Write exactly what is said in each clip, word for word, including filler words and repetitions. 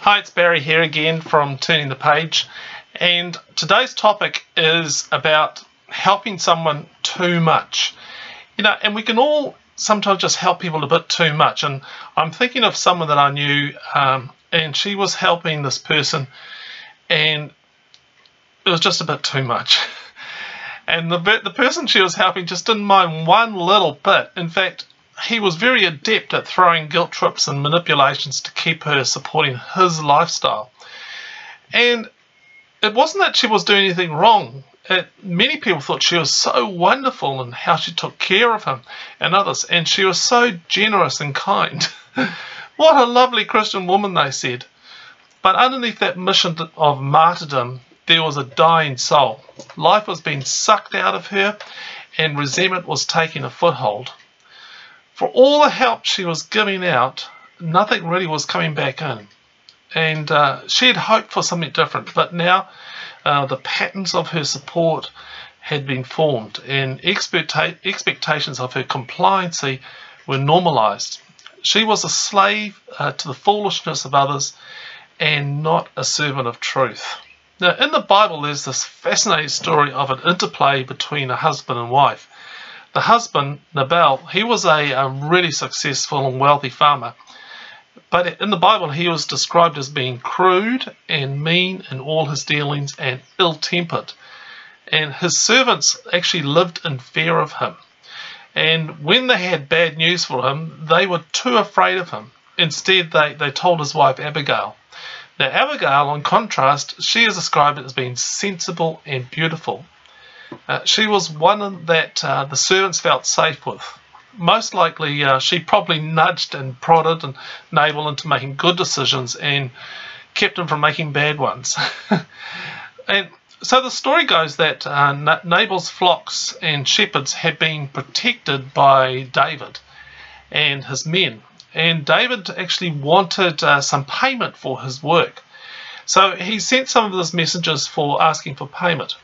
Hi, it's Barry here again from Turning the Page, and today's topic is about helping someone too much. You know, and we can all sometimes just help people a bit too much, and I'm thinking of someone that I knew, um, and she was helping this person, and it was just a bit too much. And the, the person she was helping just didn't mind one little bit. In fact, he was very adept at throwing guilt trips and manipulations to keep her supporting his lifestyle. And it wasn't that she was doing anything wrong. It, many people thought she was so wonderful in how she took care of him and others, and she was so generous and kind. What a lovely Christian woman, they said. But underneath that mission of martyrdom, there was a dying soul. Life was being sucked out of her, and resentment was taking a foothold. For all the help she was giving out, nothing really was coming back in. And uh, she had hoped for something different, but now uh, the patterns of her support had been formed, and expecta- expectations of her compliancy were normalized. She was a slave uh, to the foolishness of others and not a servant of truth. Now, in the Bible, there's this fascinating story of an interplay between a husband and wife. The husband, Nabal, he was a, a really successful and wealthy farmer. But in the Bible, he was described as being crude and mean in all his dealings and ill-tempered. And his servants actually lived in fear of him. And when they had bad news for him, they were too afraid of him. Instead, they, they told his wife Abigail. Now, Abigail, in contrast, she is described as being sensible and beautiful. Uh, she was one that uh, the servants felt safe with. Most likely, uh, she probably nudged and prodded and Nabal into making good decisions and kept him from making bad ones. And so the story goes that uh, Nabal's flocks and shepherds had been protected by David and his men. And David actually wanted uh, some payment for his work. So he sent some of his messengers for asking for payment.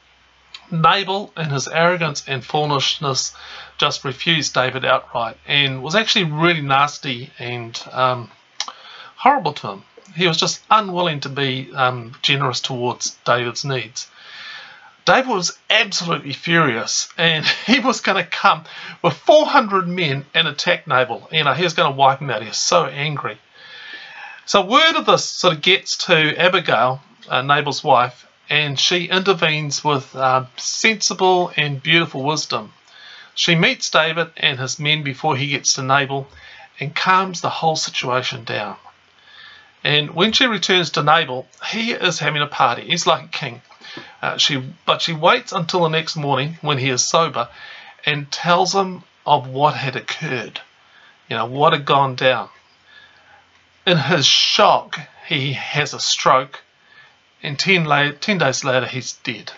Nabal, in his arrogance and foolishness, just refused David outright and was actually really nasty and um, horrible to him. He was just unwilling to be um, generous towards David's needs. David was absolutely furious, and he was going to come with four hundred men and attack Nabal. You know, he was going to wipe him out. He was so angry. So word of this sort of gets to Abigail, uh, Nabal's wife, and she intervenes with uh, sensible and beautiful wisdom. She meets David and his men before he gets to Nabal and calms the whole situation down. And when she returns to Nabal, he is having a party. He's like a king. Uh, she, but she waits until the next morning when he is sober and tells him of what had occurred, you know, what had gone down. In his shock, he has a stroke, and ten, la- ten days later, he's dead.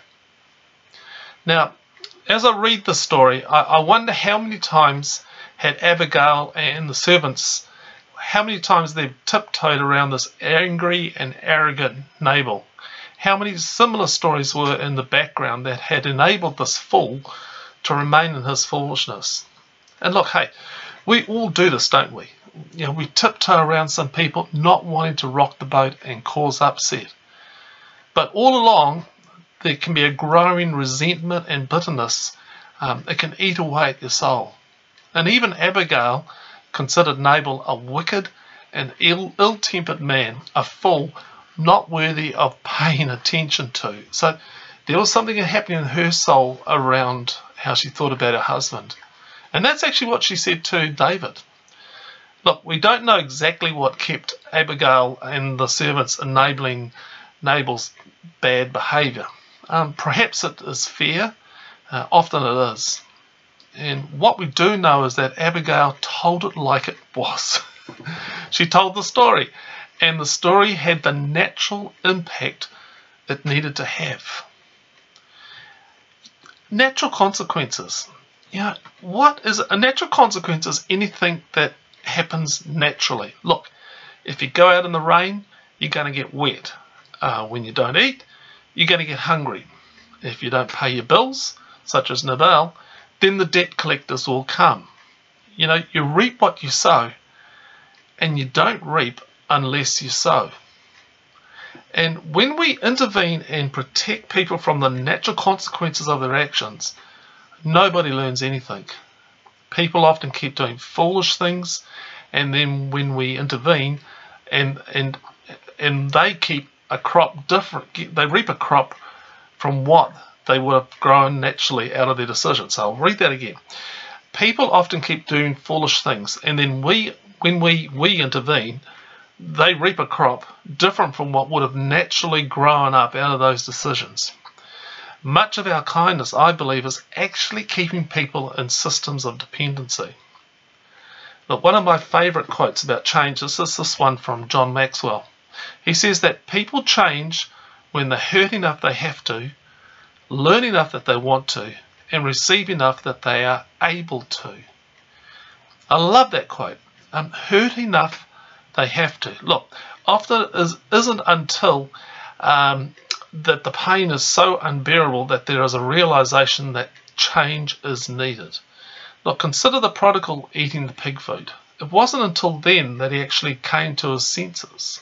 Now, as I read the story, I, I wonder how many times had Abigail and the servants, how many times they've tiptoed around this angry and arrogant Nabal. How many similar stories were in the background that had enabled this fool to remain in his foolishness. And look, hey, we all do this, don't we? You know, we tiptoe around some people not wanting to rock the boat and cause upset. But all along, there can be a growing resentment and bitterness. Um, it can eat away at your soul. And even Abigail considered Nabal a wicked and ill, ill-tempered man, a fool, not worthy of paying attention to. So there was something happening in her soul around how she thought about her husband. And that's actually what she said to David. Look, we don't know exactly what kept Abigail and the servants enabling Nabal's bad behaviour. Um, perhaps it is fear. Uh, often it is. And what we do know is that Abigail told it like it was. She told the story. And the story had the natural impact it needed to have. Natural consequences. You know, what is a natural consequence is anything that happens naturally. Look, if you go out in the rain, you're going to get wet. Uh, when you don't eat, you're going to get hungry. If you don't pay your bills, such as Nabal, then the debt collectors will come. You know, you reap what you sow, and you don't reap unless you sow. And when we intervene and protect people from the natural consequences of their actions, nobody learns anything. People often keep doing foolish things, and then when we intervene and and and they keep a crop different, they reap a crop from what they would have grown naturally out of their decisions. So I'll read that again. People often keep doing foolish things, and then we when we we intervene, they reap a crop different from what would have naturally grown up out of those decisions. Much of our kindness, I believe, is actually keeping people in systems of dependency. Look, one of my favourite quotes about change is this, this one from John Maxwell. He says that people change when they hurt enough they have to, learn enough that they want to, and receive enough that they are able to. I love that quote. Um, hurt enough they have to. Look, often it is, isn't until um, that the pain is so unbearable that there is a realization that change is needed. Look, consider the prodigal eating the pig food. It wasn't until then that he actually came to his senses.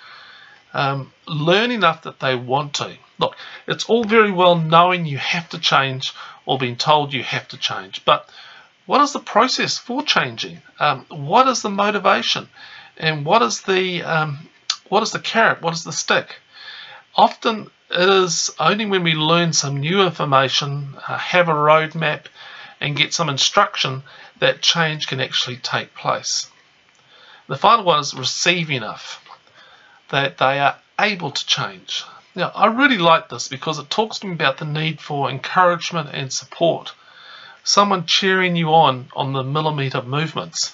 Um, learn enough that they want to. Look, it's all very well knowing you have to change or being told you have to change, but what is the process for changing? Um, what is the motivation? And what is the um, what is the carrot? What is the stick? Often it is only when we learn some new information, uh, have a roadmap, and get some instruction that change can actually take place. The final one is receive enough, that they are able to change. Now, I really like this because it talks to me about the need for encouragement and support. Someone cheering you on on the millimeter movements.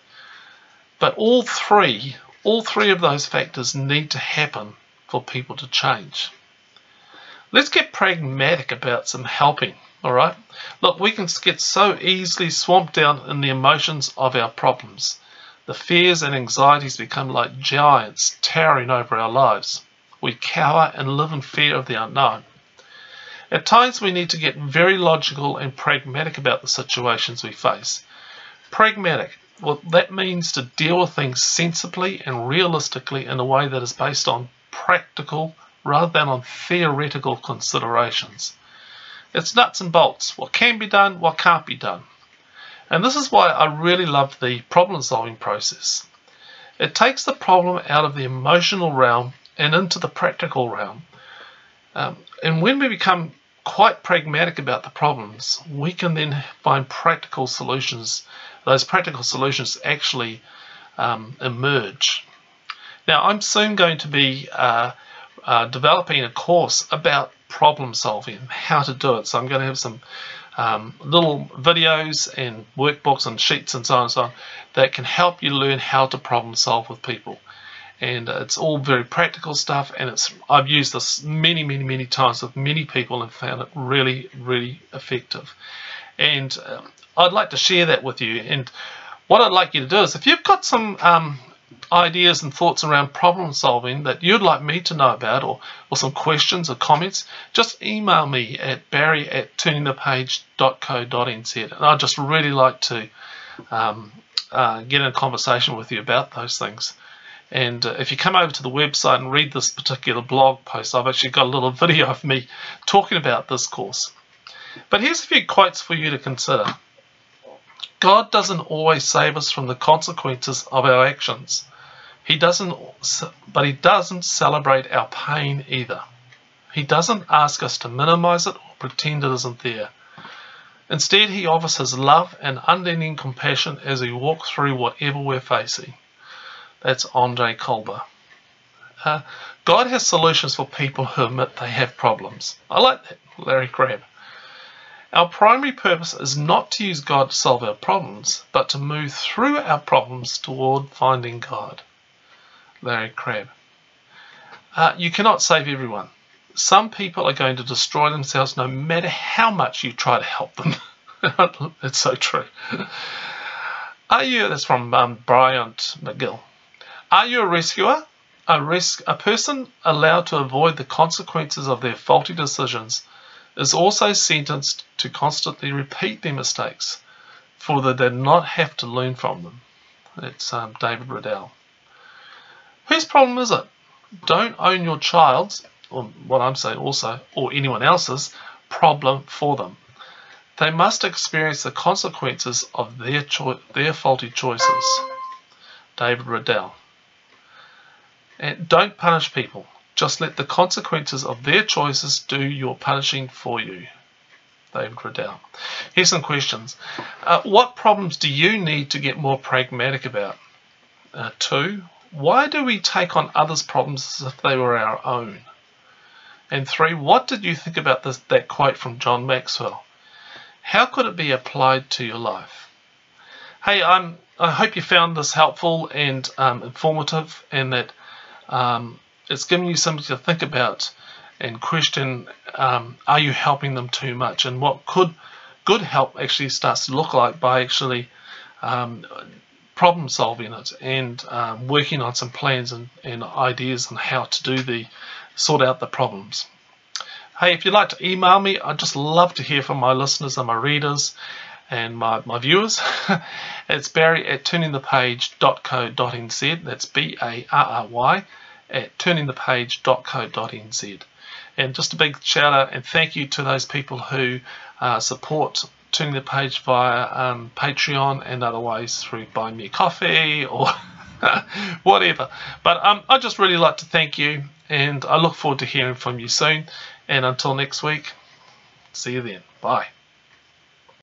But all three, all three of those factors need to happen for people to change. Let's get pragmatic about some helping, all right? Look, we can get so easily swamped down in the emotions of our problems. The fears and anxieties become like giants towering over our lives. We cower and live in fear of the unknown. At times we need to get very logical and pragmatic about the situations we face. Pragmatic, well, that means to deal with things sensibly and realistically in a way that is based on practical rather than on theoretical considerations. It's nuts and bolts, what can be done, what can't be done. And this is why I really love the problem-solving process. It takes the problem out of the emotional realm and into the practical realm. Um, and when we become quite pragmatic about the problems, we can then find practical solutions. Those practical solutions actually um, emerge. Now, I'm soon going to be uh, uh, developing a course about problem solving, how to do it. So I'm going to have some um, little videos and workbooks and sheets and so on and so on that can help you learn how to problem solve with people. And it's all very practical stuff, and it's I've used this many, many, many times with many people and found it really, really effective. And um, I'd like to share that with you. And what I'd like you to do is, if you've got some um, ideas and thoughts around problem solving that you'd like me to know about, or, or some questions or comments, just email me at barry at turning the page dot co dot n z. And I'd just really like to um, uh, get in a conversation with you about those things. And uh, if you come over to the website and read this particular blog post, I've actually got a little video of me talking about this course. But here's a few quotes for you to consider. God doesn't always save us from the consequences of our actions. He doesn't, but he doesn't celebrate our pain either. He doesn't ask us to minimize it or pretend it isn't there. Instead, he offers his love and unending compassion as we walk through whatever we're facing. That's Andre Kolber. Uh, God has solutions for people who admit they have problems. I like that, Larry Crabb. Our primary purpose is not to use God to solve our problems, but to move through our problems toward finding God. Larry Crabb. Uh, you cannot save everyone. Some people are going to destroy themselves no matter how much you try to help them. It's so true. Are you, that's from um, Bryant McGill. Are you a rescuer? A, res- a person allowed to avoid the consequences of their faulty decisions is also sentenced to constantly repeat their mistakes, for they did not have to learn from them. It's um, David Riddell. Whose problem is it? Don't own your child's, or what I'm saying also, or anyone else's problem for them. They must experience the consequences of their cho- their faulty choices. David Riddell. And don't punish people. Just let the consequences of their choices do your punishing for you. David Riddell. Here's some questions. Uh, what problems do you need to get more pragmatic about? Uh, two, why do we take on others' problems as if they were our own? And three, what did you think about this, that quote from John Maxwell? How could it be applied to your life? Hey, I'm, I hope you found this helpful and um, informative, and that um, it's given you something to think about and question, um, are you helping them too much? And what could good help actually starts to look like by actually um, problem solving it and um, working on some plans and, and ideas on how to do the sort out the problems. Hey, if you'd like to email me, I'd just love to hear from my listeners and my readers and my, my viewers. It's Barry at turning the page dot co dot n z. That's B A R R Y at turning the page dot co dot n z. And just a big shout out and thank you to those people who uh, support Turning the Page via um, Patreon and other ways through buying me a coffee or whatever. But um, I'd just really like to thank you, and I look forward to hearing from you soon. And until next week, see you then. Bye.